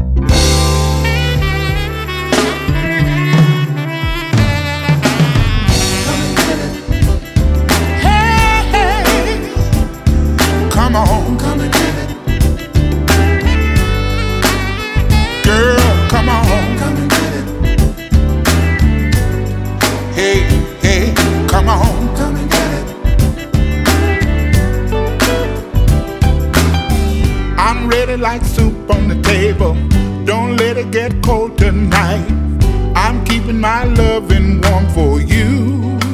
Come on, come and get it. Girl, come on, come and get it. Hey, hey, come on, come and get it. I'm ready like soup on the table. Don't let it get cold tonight. I'm keeping my loving warm for you.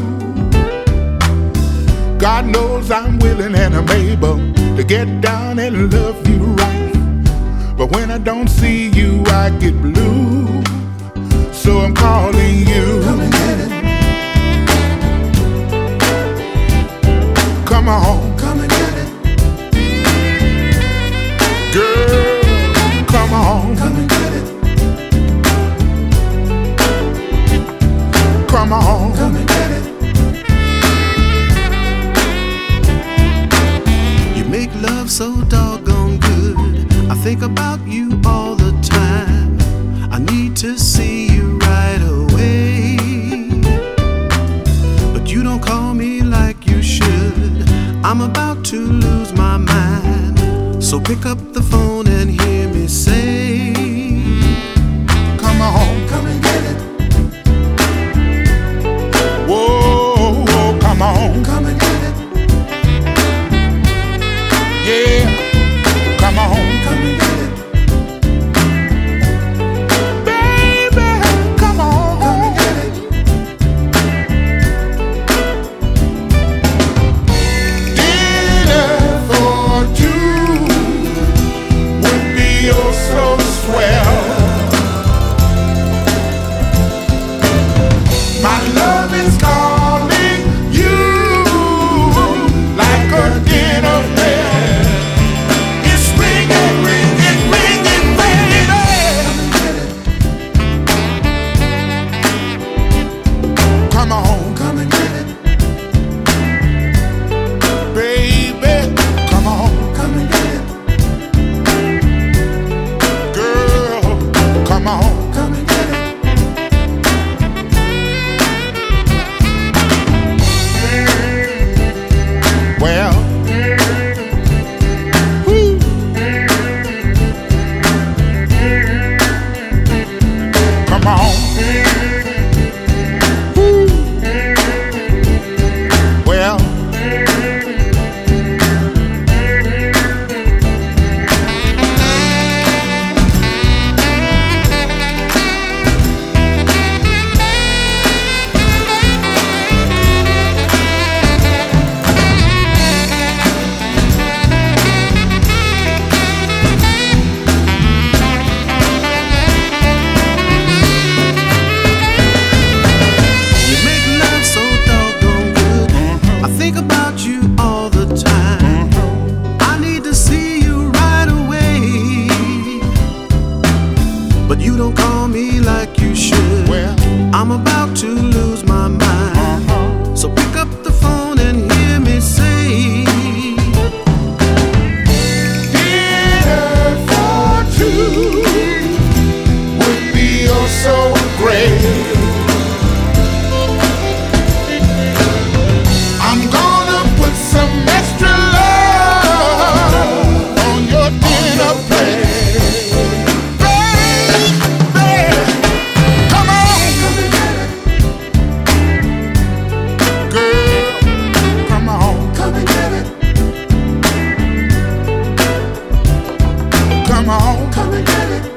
God knows I'm willing and I'm able to get down and love you right. But when I don't see you, I get blue. So I'm calling you. Come and get it. Come on, come and get it. Girl, come on, come and get it. Come on, come and get it. Make love so doggone good. I think about you all the time. I need to see you right away, but you don't call me like you should. I'm about to lose my mind. So pick up the phone and hear me say, come on, come and get it. Whoa, whoa, come on, come and get it. Yeah, come on, come and get it. Baby, come on, come and get it. Dinner for two would be oh so swell. My love is calling you like a dinner bell. Come on, come and get it. Baby, come on, come and get it. Girl, come on, come and get it. Well, woo. Come on. Well, but you don't call me like you should. well, I'm about to lose my mind. So pick up the phone and hear me say, dinner for two would be oh so great. I'm gonna put some extra love on your dinner plate. Come on, come and get it.